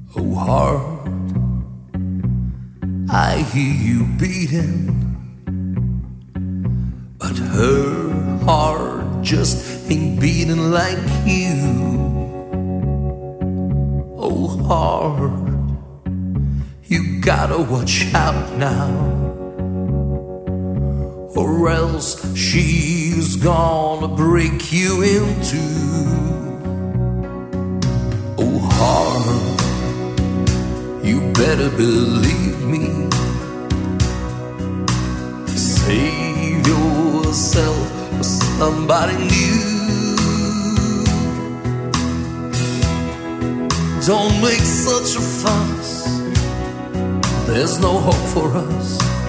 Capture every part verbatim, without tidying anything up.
Oh heart, I hear you beating, but her heart just ain't beating like you. Oh heart, you gotta watch out now, or else she's gonna break you in two. Oh heart, you better believe me, save yourself for somebody new. Don't make such a fuss, there's no hope for us.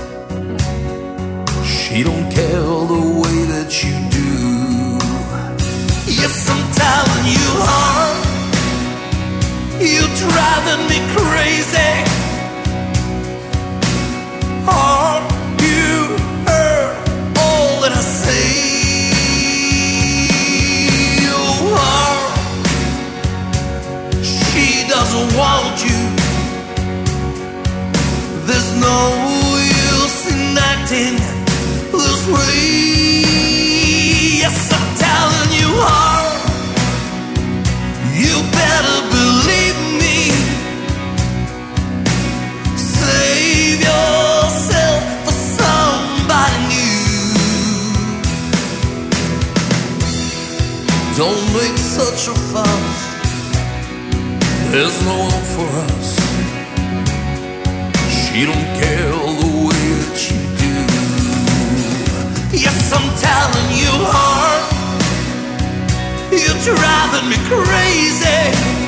She don't care the way that you do. Yes, I'm telling you, heart, you're driving me crazy. Heart, you heard all that I say. Oh, heart, she doesn't want you. There's no use in acting this way. Yes, I'm telling you, heart, you better believe me. Save yourself for somebody new. Don't make such a fuss, there's no hope for us. She don't care the way that you do. Yes, I'm telling you, heart, you're driving me crazy.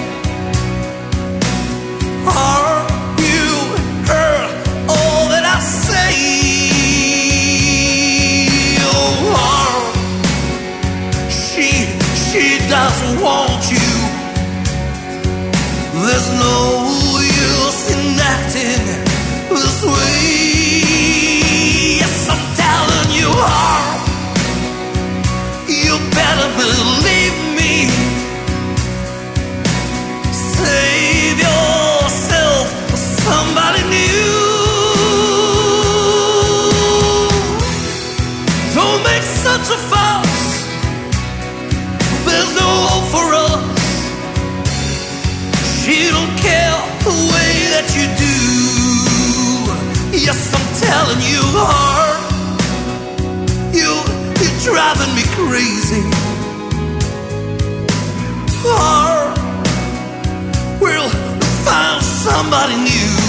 Heart, you heard all that I say. Oh, heart, she, she doesn't want you. There's no use in acting this way. Yes, I'm telling you, heart, you better believe me. Save yourself for somebody new. Don't make such a fuss, there's no hope for us. She don't care the way that you do. Yes, I'm telling you, heart, you, you're driving me crazy. Heart, we'll find somebody new.